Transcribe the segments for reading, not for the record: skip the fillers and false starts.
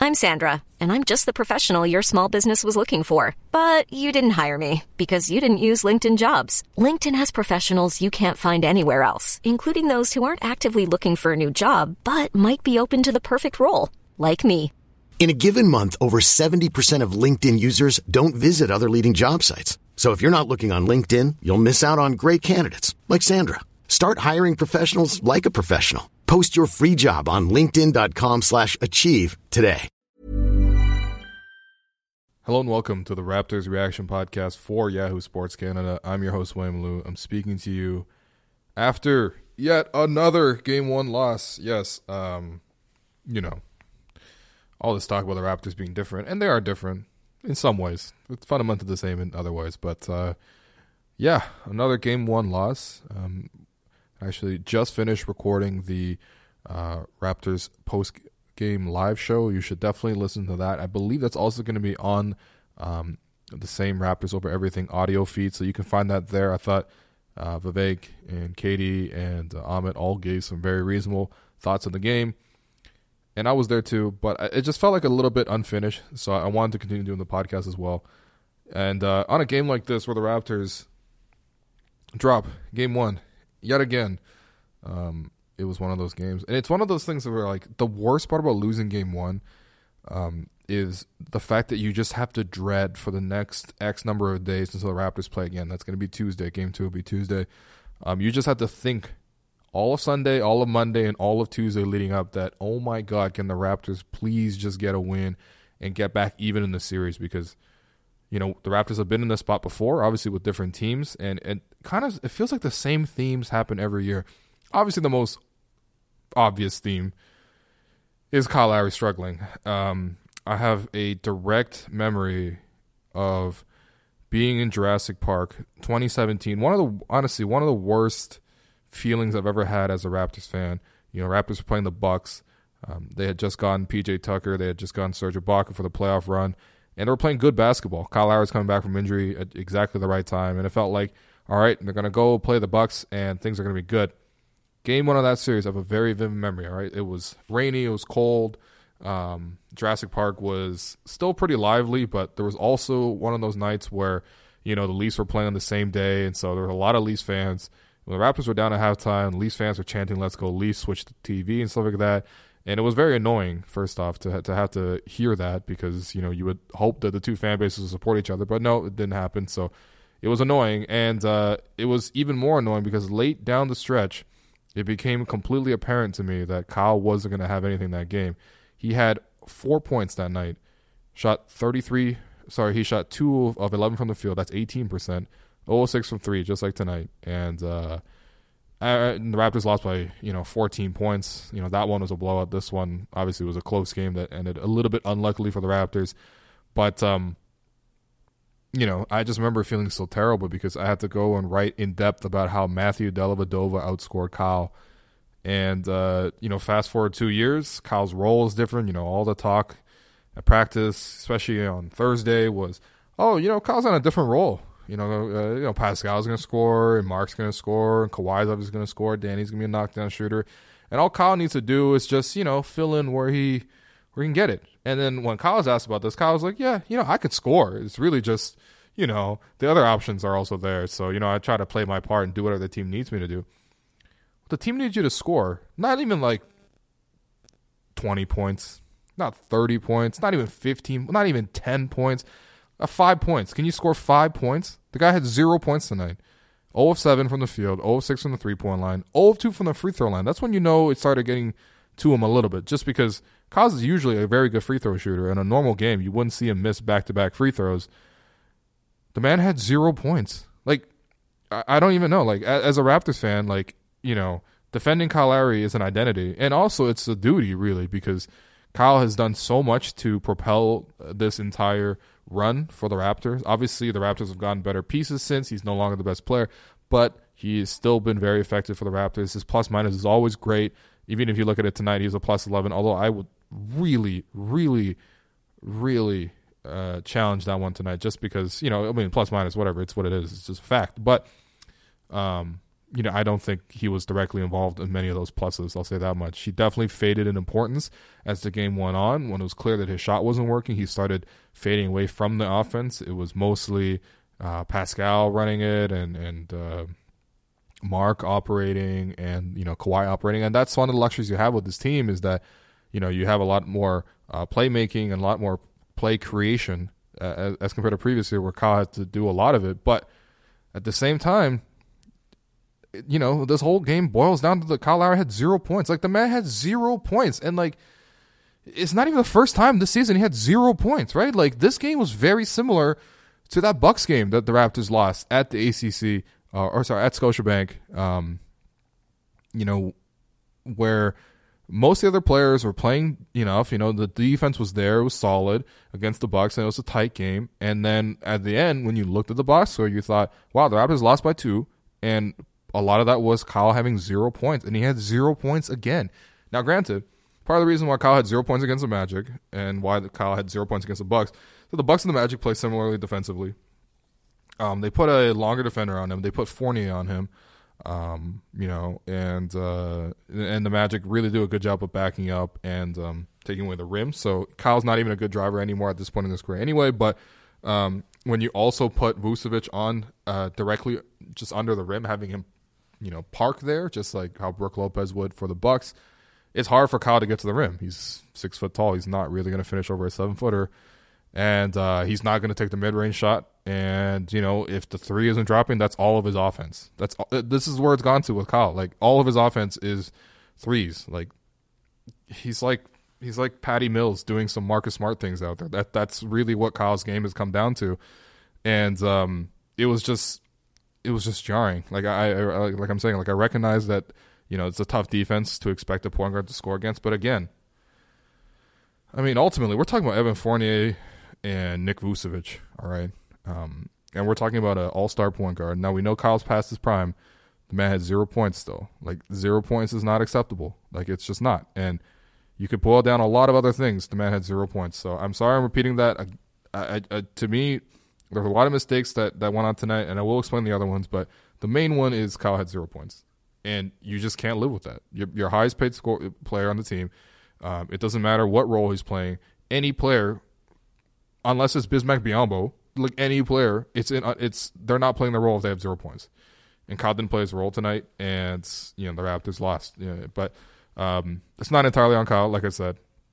I'm Sandra, and I'm just the professional your small business was looking for. But you didn't hire me because you didn't use LinkedIn Jobs. LinkedIn has professionals you can't find anywhere else, including those who aren't actively looking for a new job, but might be open to the perfect role, like me. In a given month, over 70% of LinkedIn users don't visit other leading job sites. So if you're not looking on LinkedIn, you'll miss out on great candidates like Sandra. Start hiring professionals like a professional. Post your free job on linkedin.com/achieve today. Hello and welcome to the Raptors Reaction Podcast for Yahoo Sports Canada. I'm your host, William Liu. I'm speaking to you after yet another Game 1 loss. Yes, all this talk about the Raptors being different, and they are different in some ways. It's fundamentally the same in other ways, but another Game 1 loss. Actually just finished recording the Raptors post-game live show. You should definitely listen to that. I believe that's also going to be on the same Raptors Over Everything audio feed, so you can find that there. I thought Vivek and Katie and Amit all gave some very reasonable thoughts on the game, and I was there too, but it just felt like a little bit unfinished, so I wanted to continue doing the podcast as well. And on a game like this where the Raptors drop Game 1, yet again, it was one of those games. And it's one of those things where, like, the worst part about losing Game 1 is the fact that you just have to dread for the next X number of days until the Raptors play again. That's going to be Tuesday. Game 2 will be Tuesday. You just have to think all of Sunday, all of Monday, and all of Tuesday leading up that, oh my God, can the Raptors please just get a win and get back even in the series? Because, the Raptors have been in this spot before, obviously with different teams, and it feels like the same themes happen every year. Obviously, the most obvious theme is Kyle Lowry struggling. I have a direct memory of being in Jurassic Park 2017. One of the worst feelings I've ever had as a Raptors fan. Raptors were playing the Bucks. They had just gotten PJ Tucker. They had just gotten Serge Ibaka for the playoff run. And they were playing good basketball. Kyle Lowry's coming back from injury at exactly the right time. And it felt like, all right, they're going to go play the Bucks and things are going to be good. Game 1 of that series, I have a very vivid memory, all right? It was rainy. It was cold. Jurassic Park was still pretty lively, but there was also one of those nights where, the Leafs were playing on the same day. And so there were a lot of Leafs fans. When the Raptors were down at halftime, the Leafs fans were chanting, "Let's go Leafs," switched to TV and stuff like that. And it was very annoying, first off, to have to hear that because, you would hope that the two fan bases would support each other. But no, it didn't happen. So it was annoying. And it was even more annoying because late down the stretch, it became completely apparent to me that Kyle wasn't going to have anything that game. He had 4 points that night, he shot 2 of 11 from the field. That's 18%. 0 of 6 from 3, just like tonight. And the Raptors lost by 14 points. That one was a blowout. This one obviously was a close game that ended a little bit unluckily for the Raptors. But I just remember feeling so terrible because I had to go and write in depth about how Matthew Dellavedova outscored Kyle. And fast forward 2 years, Kyle's role is different. All the talk at practice, especially on Thursday, was, Kyle's on a different role. Pascal's going to score, and Mark's going to score, and Kawhi's obviously going to score, Danny's going to be a knockdown shooter. And all Kyle needs to do is just, fill in where he can get it. And then when Kyle was asked about this, Kyle was like, yeah, I could score. It's really just, the other options are also there. So, I try to play my part and do whatever the team needs me to do. The team needs you to score, not even like 20 points, not 30 points, not even 15, not even 10 points. 5 points. Can you score 5 points? The guy had 0 points tonight. 0 of 7 from the field, 0 of 6 from the three-point line, 0 of 2 from the free throw line. That's when it started getting to him a little bit, just because Kyle is usually a very good free throw shooter. In a normal game, you wouldn't see him miss back-to-back free throws. The man had 0 points. I don't even know. As a Raptors fan, defending Kyle Lowry is an identity. And also, it's a duty, really, because Kyle has done so much to propel this entire run for the Raptors. Obviously, the Raptors have gotten better pieces since. He's no longer the best player, but he's still been very effective for the Raptors. His plus-minus is always great. Even if you look at it tonight, he's a plus 11, although I would really, really, really challenge that one tonight just because, plus-minus, whatever, it's what it is. It's just a fact. But I don't think he was directly involved in many of those pluses. I'll say that much. He definitely faded in importance as the game went on. When it was clear that his shot wasn't working, he started fading away from the offense. It was mostly Pascal running it and Mark operating and Kawhi operating. And that's one of the luxuries you have with this team is that you have a lot more playmaking and a lot more play creation as compared to previous year where Kyle had to do a lot of it. But at the same time, this whole game boils down to the Kyle Lowry had 0 points. Like, the man had 0 points. And, like, it's not even the first time this season he had 0 points, right? Like, this game was very similar to that Bucks game that the Raptors lost at the ACC, at Scotiabank, where most of the other players were playing enough. The defense was there. It was solid against the Bucks, and it was a tight game. And then at the end, when you looked at the box score, you thought, wow, the Raptors lost by 2, and a lot of that was Kyle having 0 points, and he had 0 points again. Now, granted, part of the reason why Kyle had 0 points against the Magic and why Kyle had 0 points against the Bucks, so the Bucks and the Magic play similarly defensively. They put a longer defender on him. They put Fournier on him, and the Magic really do a good job of backing up and taking away the rim. So Kyle's not even a good driver anymore at this point in his career anyway, but when you also put Vucevic on directly just under the rim, having him park there, just like how Brook Lopez would for the Bucks, it's hard for Kyle to get to the rim. He's 6 foot tall. He's not really going to finish over a 7-footer. And he's not going to take the mid-range shot. And, if the three isn't dropping, that's all of his offense. This is where it's gone to with Kyle. Like, all of his offense is threes. Like, he's like Patty Mills doing some Marcus Smart things out there. That's really what Kyle's game has come down to. And it was just jarring. Like I'm saying, I recognize that it's a tough defense to expect a point guard to score against. But again, I mean, ultimately, we're talking about Evan Fournier and Nick Vucevic, all right? And we're talking about an all-star point guard. Now, we know Kyle's past his prime. The man had 0 points still. Like, 0 points is not acceptable. Like, it's just not. And you could boil down a lot of other things. The man had 0 points. So I'm sorry I'm repeating that. To me, there's a lot of mistakes that went on tonight, and I will explain the other ones. But the main one is Kyle had 0 points. And you just can't live with that. Your highest paid player on the team. It doesn't matter what role he's playing. Any player, unless it's Bismack Biyombo, like any player, they're not playing their role if they have 0 points. And Kyle didn't play his role tonight, and the Raptors lost. But it's not entirely on Kyle, like I said.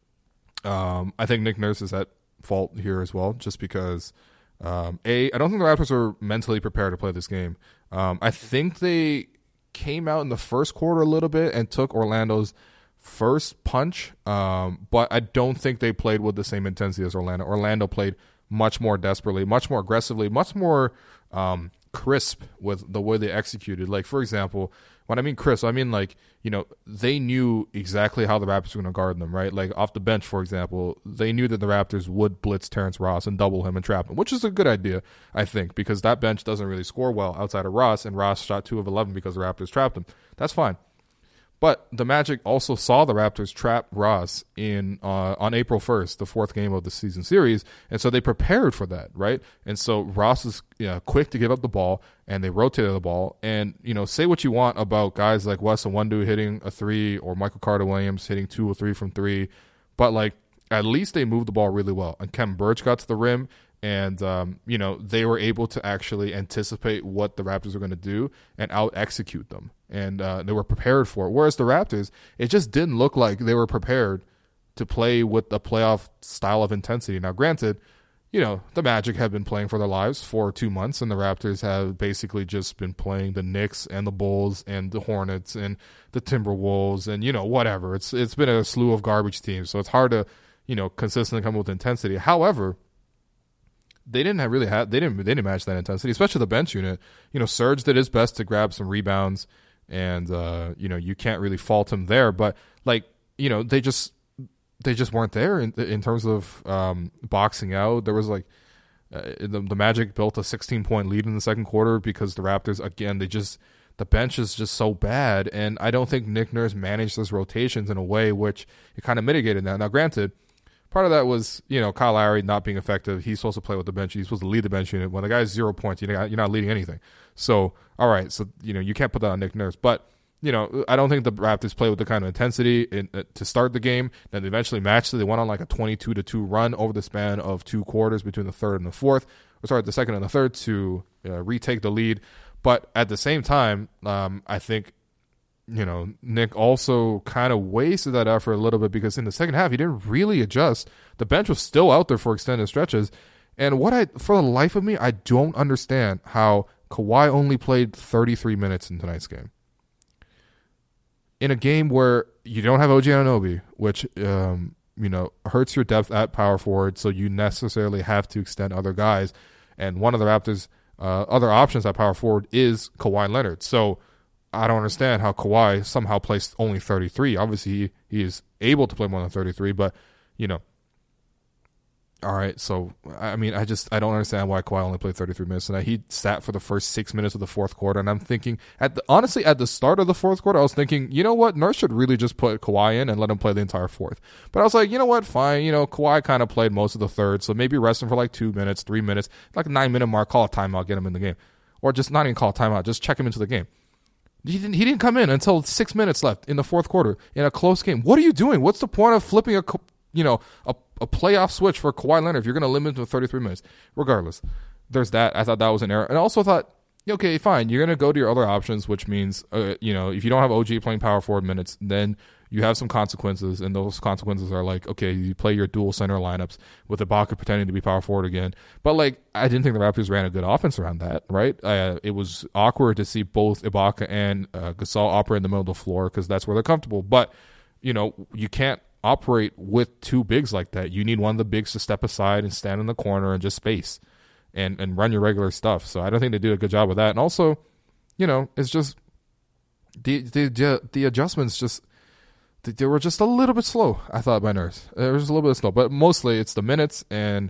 I think Nick Nurse is at fault here as well, just because I don't think the Raptors were mentally prepared to play this game. I think they came out in the first quarter a little bit and took Orlando's first punch, but I don't think they played with the same intensity as Orlando. Orlando played much more desperately, much more aggressively, much more crisp with the way they executed. Like, for example, when I mean crisp, I mean they knew exactly how the Raptors were going to guard them, right? Like, off the bench, for example, they knew that the Raptors would blitz Terrence Ross and double him and trap him, which is a good idea, I think, because that bench doesn't really score well outside of Ross, and Ross shot 2 of 11 because the Raptors trapped him. That's fine. But the Magic also saw the Raptors trap Ross on April 1st, the 4th game of the season series, and so they prepared for that, right? And so Ross is quick to give up the ball, and they rotated the ball. And say what you want about guys like Wes Iwundu hitting a 3 or Michael Carter-Williams hitting 2 or 3 from 3, but at least they moved the ball really well. And Khem Birch got to the rim, and they were able to actually anticipate what the Raptors were going to do and out-execute them. And they were prepared for it. Whereas the Raptors, it just didn't look like they were prepared to play with the playoff style of intensity. Now, granted, the Magic have been playing for their lives for 2 months, and the Raptors have basically just been playing the Knicks and the Bulls and the Hornets and the Timberwolves and, whatever. It's been a slew of garbage teams, so it's hard to, consistently come up with intensity. However, they didn't match that intensity, especially the bench unit. Serge did his best to grab some rebounds, and you can't really fault him there. But they just weren't there in terms of boxing out. There was the Magic built a 16-point lead in the second quarter because the Raptors, again, the bench is just so bad, and I don't think Nick Nurse managed those rotations in a way which it kind of mitigated that. Now, granted, part of that was, Kyle Lowry not being effective. He's supposed to play with the bench. He's supposed to lead the bench unit. When the guy's 0 points, you're not leading anything. So, all right. So, you can't put that on Nick Nurse. But, I don't think the Raptors played with the kind of intensity to start the game. Then they eventually matched it. They went on like a 22-2 run over the span of 2 quarters between the third and the fourth. The second and the third to retake the lead. But at the same time, I think, Nick also kind of wasted that effort a little bit because in the second half, he didn't really adjust. The bench was still out there for extended stretches. And for the life of me, I don't understand how Kawhi only played 33 minutes in tonight's game. In a game where you don't have OG Anunoby, which, hurts your depth at power forward, so you necessarily have to extend other guys. And one of the Raptors' other options at power forward is Kawhi Leonard. So I don't understand how Kawhi somehow plays only 33. Obviously, he is able to play more than 33, but, all right. So, I mean, I don't understand why Kawhi only played 33 minutes tonight. He sat for the first 6 minutes of the fourth quarter, and I'm thinking, honestly, at the start of the fourth quarter, I was thinking, you know what, Nurse should really just put Kawhi in and let him play the entire fourth. But I was like, you know what, fine. Kawhi kind of played most of the third, so maybe rest him for like 2 minutes, 3 minutes, like a 9-minute mark, call a timeout, get him in the game. Or just not even call a timeout, just check him into the game. He didn't come in until 6 minutes left in the fourth quarter in a close game. What are you doing? What's the point of flipping a playoff switch for Kawhi Leonard if you're going to limit him to 33 minutes? Regardless, there's that. I thought that was an error. And I also thought, okay, fine, you're going to go to your other options, which means, if you don't have OG playing power forward minutes, then you have some consequences, and those consequences are like, okay, you play your dual center lineups with Ibaka pretending to be power forward again. But, I didn't think the Raptors ran a good offense around that, right? It was awkward to see both Ibaka and Gasol operate in the middle of the floor because that's where they're comfortable. But, you can't operate with 2 bigs like that. You need one of the bigs to step aside and stand in the corner and just space and run your regular stuff. So I don't think they did a good job with that. And also, it's just the adjustments just they were just a little bit slow, I thought, by Nurse. It was a little bit slow, but mostly it's the minutes and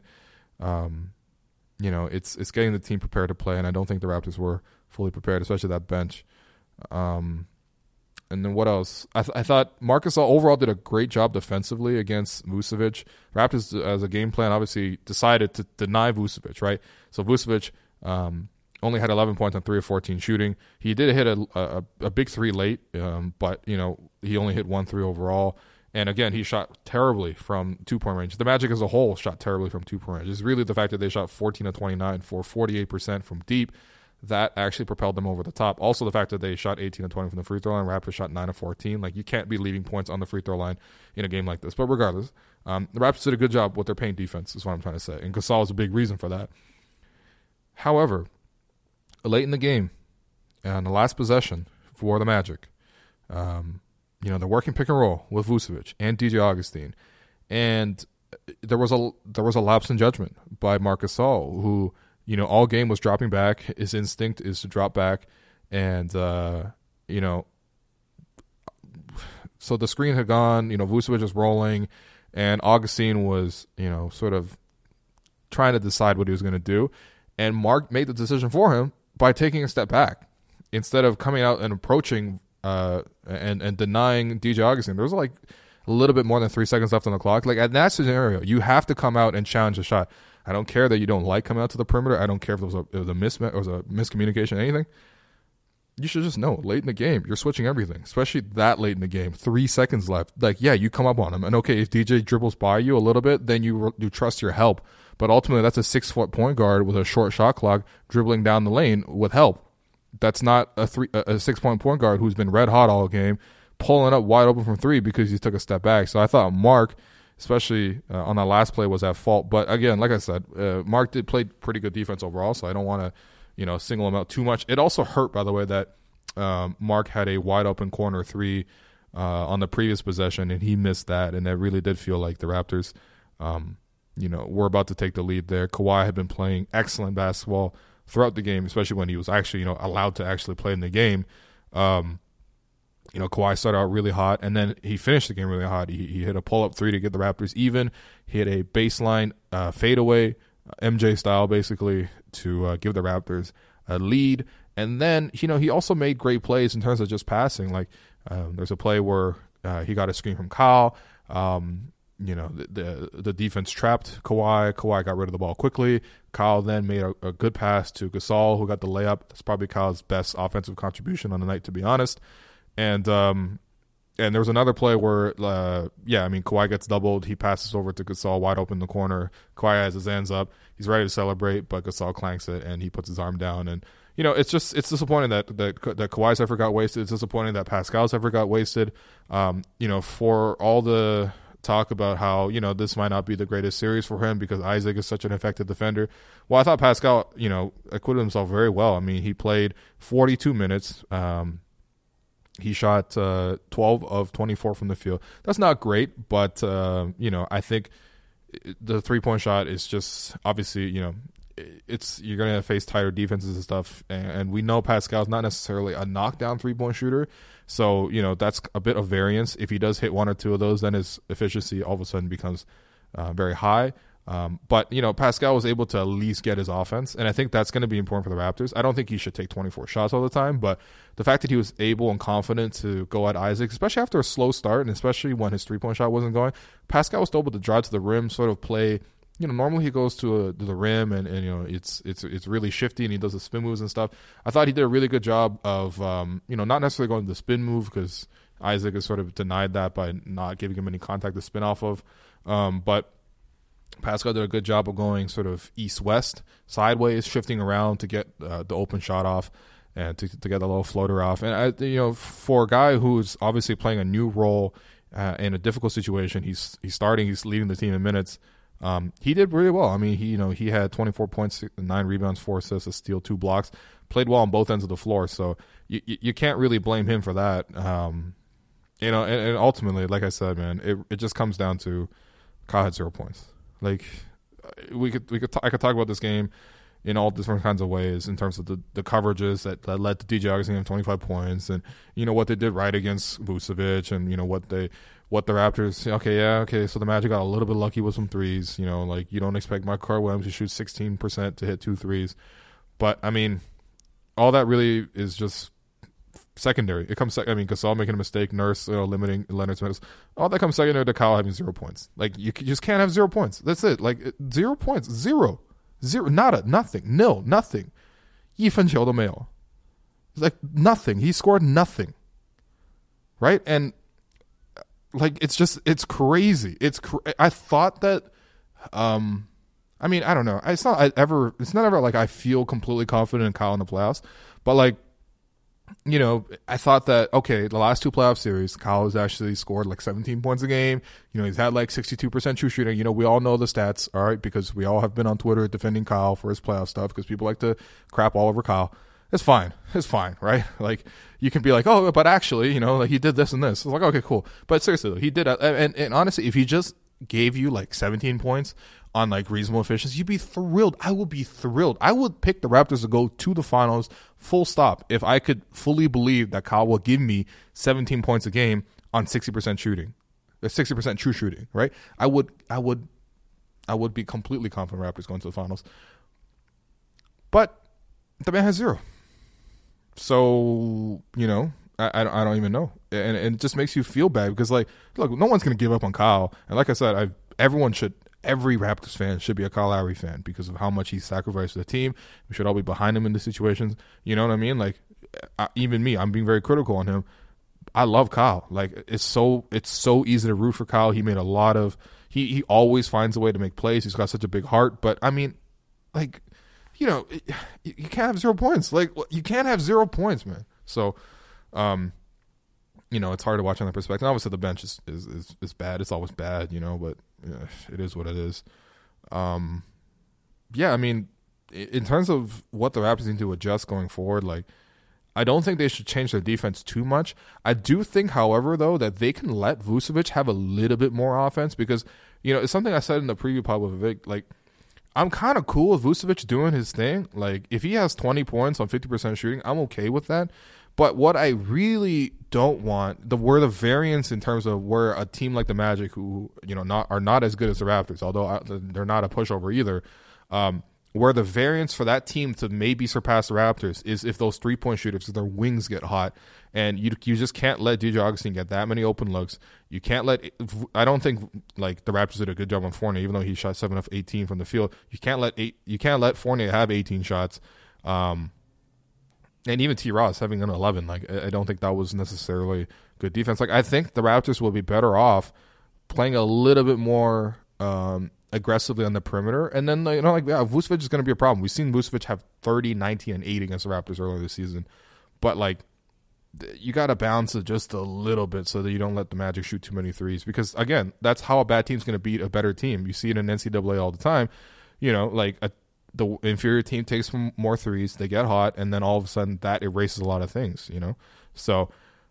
it's getting the team prepared to play, and I don't think the Raptors were fully prepared, especially that bench. And then what else? I thought Marc Gasol overall did a great job defensively against Vucevic. Raptors, as a game plan, obviously decided to deny Vucevic, right? So Vucevic only had 11 points on 3 of 14 shooting. He did hit a big 3 late, but he only hit 1 3 overall. And again, he shot terribly from 2-point range. The Magic as a whole shot terribly from 2-point range. It's really the fact that they shot 14 of 29 for 48% from deep. That actually propelled them over the top. Also, the fact that they shot 18 of 20 from the free throw line. Raptors shot 9 of 14. You can't be leaving points on the free throw line in a game like this. But regardless, the Raptors did a good job with their paint defense, is what I'm trying to say. And Gasol is a big reason for that. However, late in the game, on the last possession for the Magic, they're working pick and roll with Vucevic and DJ Augustine, and there was a lapse in judgment by Marc Gasol, who all game was dropping back. His instinct is to drop back, and so the screen had gone. Vucevic was rolling, and Augustine was sort of trying to decide what he was going to do, and Marc made the decision for him by taking a step back instead of coming out and approaching and denying DJ Augustine. There was a little bit more than 3 seconds left on the clock. At that scenario, you have to come out and challenge the shot. I don't care that you don't like coming out to the perimeter. I don't care if it was a miscommunication, anything. You should just know, late in the game, you're switching everything, especially that late in the game. 3 seconds left. You come up on him. And okay, if DJ dribbles by you a little bit, then you trust your help. But ultimately, that's a 6-foot point guard with a short shot clock dribbling down the lane with help. That's not a 6-point point guard who's been red hot all game, pulling up wide open from 3 because he took a step back. So I thought Marc, especially on that last play, was at fault. But again, like I said, Marc did play pretty good defense overall, so I don't want to single him out too much. It also hurt, by the way, that Marc had a wide open corner 3 on the previous possession, and he missed that, and that really did feel like the Raptors were about to take the lead there. Kawhi had been playing excellent basketball throughout the game, especially when he was actually allowed to actually play in the game. Kawhi started out really hot, and then he finished the game really hot. He hit a pull-up 3 to get the Raptors even. He hit a baseline fadeaway, MJ style, basically, to give the Raptors a lead. And then, he also made great plays in terms of just passing. There's a play where he got a screen from Kyle. the defense trapped Kawhi. Kawhi got rid of the ball quickly. Kyle then made a good pass to Gasol, who got the layup. That's probably Kyle's best offensive contribution on the night, to be honest. And there was another play where, Kawhi gets doubled. He passes over to Gasol wide open in the corner. Kawhi has his hands up. He's ready to celebrate, but Gasol clanks it, and he puts his arm down. And, it's disappointing that Kawhi's effort got wasted. It's disappointing that Pascal's effort got wasted. For all the talk about how, this might not be the greatest series for him because Isaac is such an effective defender. Well, I thought Pascal, acquitted himself very well. I mean, he played 42 minutes. He shot 12 of 24 from the field. That's not great, but, I think the three-point shot is just obviously, you're going to face tighter defenses and stuff. And we know Pascal's not necessarily a knockdown three-point shooter. So, that's a bit of variance. If he does hit one or two of those, then his efficiency all of a sudden becomes very high. But, Pascal was able to at least get his offense, and I think that's going to be important for the Raptors. I don't think he should take 24 shots all the time, but the fact that he was able and confident to go at Isaac, especially after a slow start and especially when his three-point shot wasn't going, Pascal was still able to drive to the rim, sort of play. Normally he goes to the rim and it's really shifty and he does the spin moves and stuff. I thought he did a really good job of, not necessarily going to the spin move because Isaac has sort of denied that by not giving him any contact to spin off of. But Pascal did a good job of going sort of east-west, sideways, shifting around to get the open shot off and to get a little floater off. And, for a guy who's obviously playing a new role in a difficult situation, he's starting, he's leading the team in minutes. He did really well. I mean, he had 24 points, 9 rebounds, 4 assists, a steal, 2 blocks. Played well on both ends of the floor, so you can't really blame him for that. And ultimately, like I said, man, it just comes down to Kyle had 0 points. Like I could talk about this game in all different kinds of ways in terms of the coverages that led to DJ Augustin having 25 points, and what they did right against Vucevic, and what the Raptors. Okay, so the Magic got a little bit lucky with some threes. You don't expect Mike Carter-Williams to shoot 16% to hit 2 threes, but I mean, all that really is just secondary. It comes. Gasol making a mistake, Nurse limiting Leonard's minutes. All that comes secondary to Kyle having 0 points. Like you just can't have 0 points. That's it. Like 0 points, zero, nada, nothing, nil, nothing. 一分球都没有. Like nothing. He scored nothing. Right? And like it's crazy. I thought that. I don't know. It's not ever like I feel completely confident in Kyle in the playoffs, but like. I thought that, okay, the last 2 playoff series, Kyle has actually scored like 17 points a game. He's had like 62% true shooting. We all know the stats, all right, because we all have been on Twitter defending Kyle for his playoff stuff because people like to crap all over Kyle. It's fine, right? Like, you can be like, oh, but actually, like he did this and this. It's like, okay, cool. But seriously, though, he did, and honestly, if he just gave you like 17 points on like reasonable efficiency, you'd be thrilled. I would be thrilled. I would pick the Raptors to go to the finals full stop if I could fully believe that Kyle will give me 17 points a game on 60% shooting. 60% true shooting, right? I would be completely confident Raptors going to the finals. But the man has 0. So, I don't even know. And it just makes you feel bad because, like, look, no one's going to give up on Kyle. And like I said, every Raptors fan should be a Kyle Lowry fan because of how much he sacrificed for the team. We should all be behind him in the situations. You know what I mean? Like, even me, I'm being very critical on him. I love Kyle. Like, it's so easy to root for Kyle. He made a lot of he always finds a way to make plays. He's got such a big heart. But I mean, like, you can't have 0 points. Like, you can't have 0 points, man. So, it's hard to watch on that perspective. Obviously, the bench is bad. It's always bad, but it is what it is. I mean, in terms of what the Raptors need to adjust going forward, like, I don't think they should change their defense too much. I do think, however, though, that they can let Vucevic have a little bit more offense because, it's something I said in the preview pod with Vic. Like, I'm kind of cool with Vucevic doing his thing. Like, if he has 20 points on 50% shooting, I'm okay with that. But what I really don't want, where the variance in terms of where a team like the Magic, who are not as good as the Raptors, although they're not a pushover either, where the variance for that team to maybe surpass the Raptors is if those 3-point shooters, if their wings get hot. And you just can't let DJ Augustin get that many open looks. You can't let – I don't think like the Raptors did a good job on Fournier, even though he shot 7 of 18 from the field. You can't let Fournier have 18 shots. And even T. Ross having an 11. Like, I don't think that was necessarily good defense. Like, I think the Raptors will be better off playing a little bit more aggressively on the perimeter. And then, Vucevic is going to be a problem. We've seen Vucevic have 30, 19, and 8 against the Raptors earlier this season. But, like, you got to balance it just a little bit so that you don't let the Magic shoot too many threes. Because, again, that's how a bad team's going to beat a better team. You see it in NCAA all the time. The inferior team takes more threes, they get hot, and then all of a sudden that erases a lot of things, So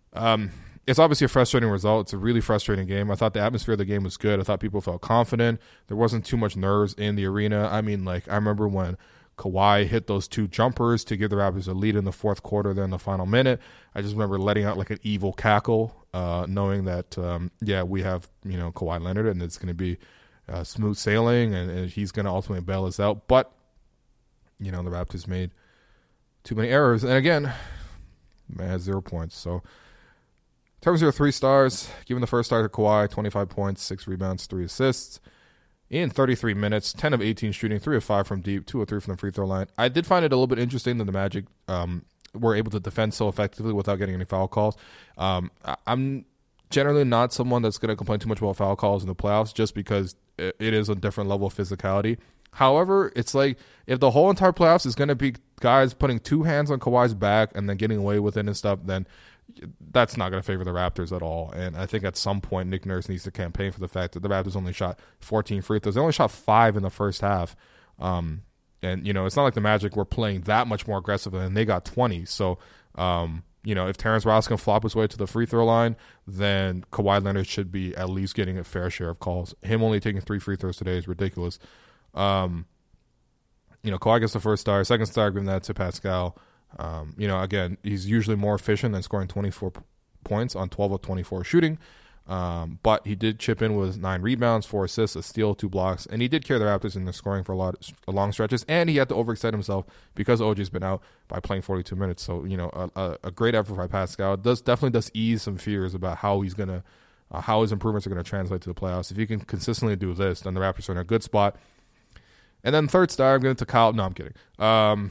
it's obviously a frustrating result. It's a really frustrating game. I thought the atmosphere of the game was good. I thought people felt confident. There wasn't too much nerves in the arena. I mean, I remember when Kawhi hit those 2 jumpers to give the Raptors a lead in the fourth quarter, then the final minute. I just remember letting out like an evil cackle, knowing that, we have, Kawhi Leonard, and it's going to be smooth sailing, and he's going to ultimately bail us out. But, the Raptors made too many errors. And again, man had 0 points. So, in terms of your 3 stars, giving the first star to Kawhi, 25 points, 6 rebounds, 3 assists. In 33 minutes, 10 of 18 shooting, 3 of 5 from deep, 2 of 3 from the free throw line. I did find it a little bit interesting that the Magic were able to defend so effectively without getting any foul calls. I'm generally not someone that's going to complain too much about foul calls in the playoffs just because it is a different level of physicality. However, it's like if the whole entire playoffs is going to be guys putting 2 hands on Kawhi's back and then getting away with it and stuff, then that's not going to favor the Raptors at all. And I think at some point Nick Nurse needs to campaign for the fact that the Raptors only shot 14 free throws. They only shot 5 in the first half. And, it's not like the Magic were playing that much more aggressive and they got 20. So, if Terrence Ross can flop his way to the free throw line, then Kawhi Leonard should be at least getting a fair share of calls. Him only taking 3 free throws today is ridiculous. Kawhi gets the first star. Second star, giving that to Pascal. Again, he's usually more efficient than scoring 24 points on 12 of 24 shooting. But he did chip in with 9 rebounds, 4 assists, a steal, 2 blocks, and he did carry the Raptors in the scoring for long stretches. And he had to overextend himself because OG's been out by playing 42 minutes. So a great effort by Pascal. Definitely does ease some fears about how he's gonna how his improvements are gonna translate to the playoffs. If he can consistently do this, then the Raptors are in a good spot. And then third star, I'm giving it to Kyle. No, I'm kidding. I'll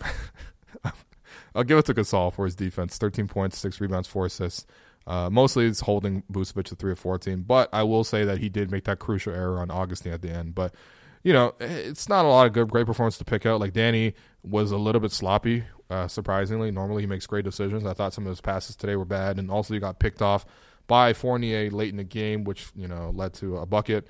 give it to Gasol for his defense. 13 points, 6 rebounds, 4 assists. Mostly it's holding Vucevic to 3 of 14. But I will say that he did make that crucial error on Augustin at the end. But, it's not a lot of great performance to pick out. Like, Danny was a little bit sloppy, surprisingly. Normally he makes great decisions. I thought some of his passes today were bad. And also he got picked off by Fournier late in the game, which, led to a bucket.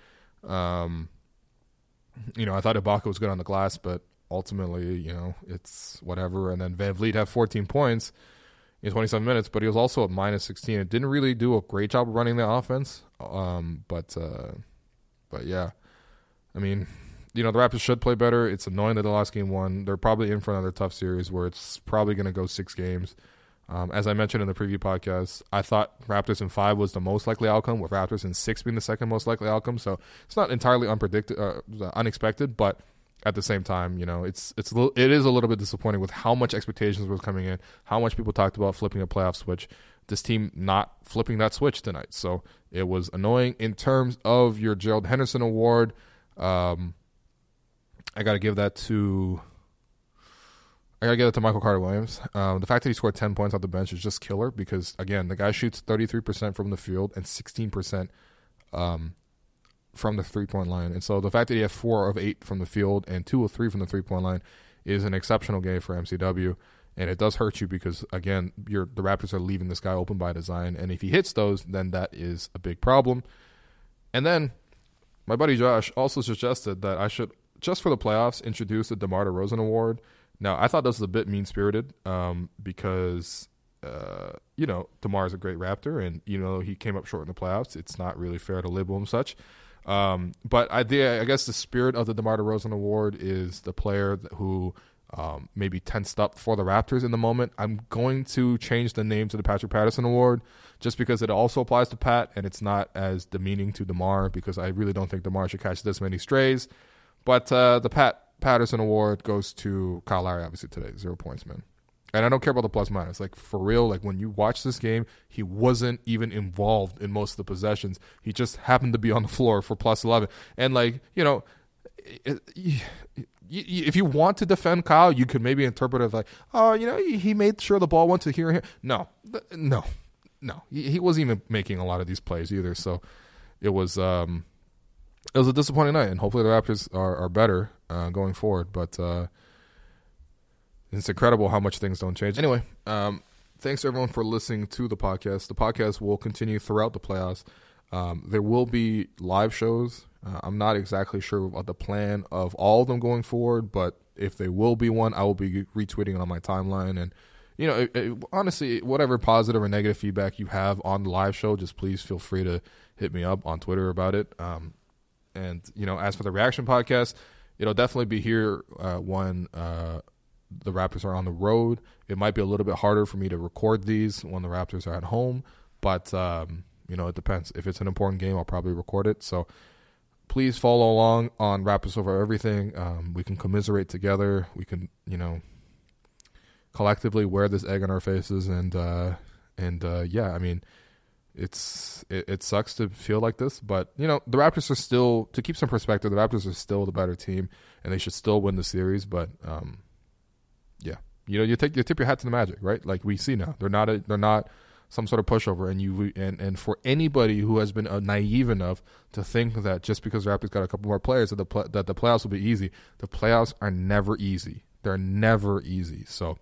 I thought Ibaka was good on the glass, but ultimately, it's whatever. And then Van Vliet had 14 points in 27 minutes, but he was also at minus 16. It didn't really do a great job of running the offense. But yeah, I mean, the Raptors should play better. It's annoying that they lost game 1. They're probably in for another tough series where it's probably going to go 6 games. As I mentioned in the preview podcast, I thought Raptors in 5 was the most likely outcome, with Raptors in 6 being the second most likely outcome. So it's not entirely unexpected, but at the same time, it is a little bit disappointing with how much expectations was coming in, how much people talked about flipping a playoff switch. This team not flipping that switch tonight, so it was annoying. In terms of your Gerald Henderson Award, I got to give that to. Michael Carter-Williams. The fact that he scored 10 points off the bench is just killer because, again, the guy shoots 33% from the field and 16% from the three-point line. And so the fact that he had 4 of 8 from the field and 2 of 3 from the three-point line is an exceptional game for MCW. And it does hurt you because, again, the Raptors are leaving this guy open by design. And if he hits those, then that is a big problem. And then my buddy Josh also suggested that I should, just for the playoffs, introduce the DeMar DeRozan Award. Now, I thought this was a bit mean-spirited because, DeMar is a great Raptor, and, he came up short in the playoffs. It's not really fair to label him such. But I guess the spirit of the DeMar DeRozan Award is the player who maybe tensed up for the Raptors in the moment. I'm going to change the name to the Patrick Patterson Award just because it also applies to Pat, and it's not as demeaning to DeMar because I really don't think DeMar should catch this many strays. But the Patterson Award goes to Kyle Lowry, obviously, today. 0 points, man. And I don't care about the plus minus. Like, for real, like, when you watch this game, he wasn't even involved in most of the possessions. He just happened to be on the floor for plus 11. And, like, you know, if you want to defend Kyle, you could maybe interpret it like, oh, you know, he made sure the ball went to here and here. No. He wasn't even making a lot of these plays either. So it was a disappointing night. And hopefully the Raptors are better going forward. But it's incredible how much things don't change. Anyway, thanks everyone for listening to the podcast. The podcast will continue throughout the playoffs. There will be live shows. I'm not exactly sure about the plan of all of them going forward, but if there will be one, I will be retweeting it on my timeline. And, you know, honestly, whatever positive or negative feedback you have on the live show, just please feel free to hit me up on Twitter about it. And, you know, as for the reaction podcast, it'll definitely be here when the Raptors are on the road. It might be a little bit harder for me to record these when the Raptors are at home, but, you know, it depends. If it's an important game, I'll probably record it. So please follow along on Raptors Over Everything. We can commiserate together. We can, you know, collectively wear this egg on our faces. And yeah, I mean, it sucks to feel like this, but, you know, the Raptors are still, to keep some perspective, the Raptors are still the better team, and they should still win the series. But yeah, you know, you tip your hat to the Magic, right? Like we see now, they're not some sort of pushover, and for anybody who has been naive enough to think that just because the Raptors got a couple more players that the playoffs will be easy, the playoffs are never easy. They're never easy. So,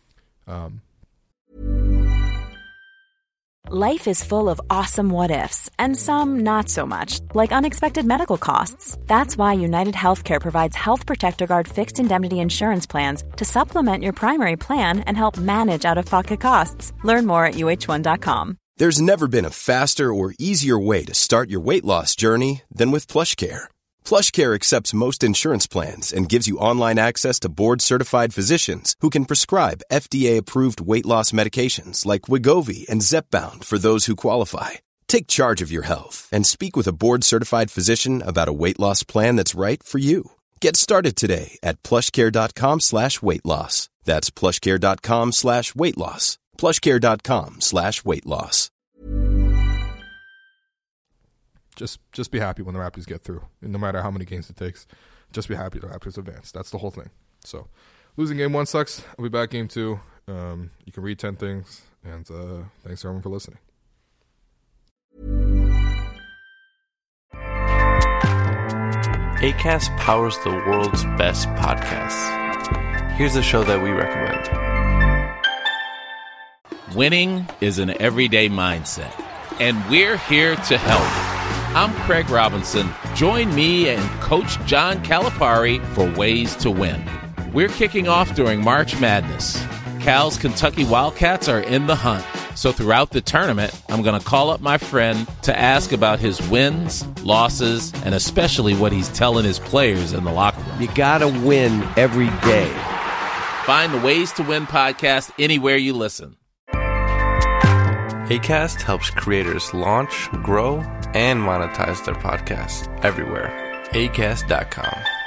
Life is full of awesome what-ifs, and some not so much, like unexpected medical costs. That's why United Healthcare provides Health Protector Guard fixed indemnity insurance plans to supplement your primary plan and help manage out-of-pocket costs. Learn more at UH1.com. There's never been a faster or easier way to start your weight loss journey than with PlushCare. PlushCare accepts most insurance plans and gives you online access to board-certified physicians who can prescribe FDA-approved weight loss medications like Wegovy and Zepbound for those who qualify. Take charge of your health and speak with a board-certified physician about a weight loss plan that's right for you. Get started today at plushcare.com/weight-loss. That's plushcare.com/weight-loss. plushcare.com/weight-loss. Just be happy when the Raptors get through. And no matter how many games it takes, just be happy the Raptors advance. That's the whole thing. So, losing game 1 sucks. I'll be back game 2. You can read 10 things. And thanks everyone for listening. Acast powers the world's best podcasts. Here's a show that we recommend. Winning is an everyday mindset, and we're here to help. I'm Craig Robinson. Join me and Coach John Calipari for Ways to Win. We're kicking off during March Madness. Cal's Kentucky Wildcats are in the hunt. So throughout the tournament, I'm going to call up my friend to ask about his wins, losses, and especially what he's telling his players in the locker room. You got to win every day. Find the Ways to Win podcast anywhere you listen. Acast helps creators launch, grow, and monetize their podcasts everywhere. Acast.com.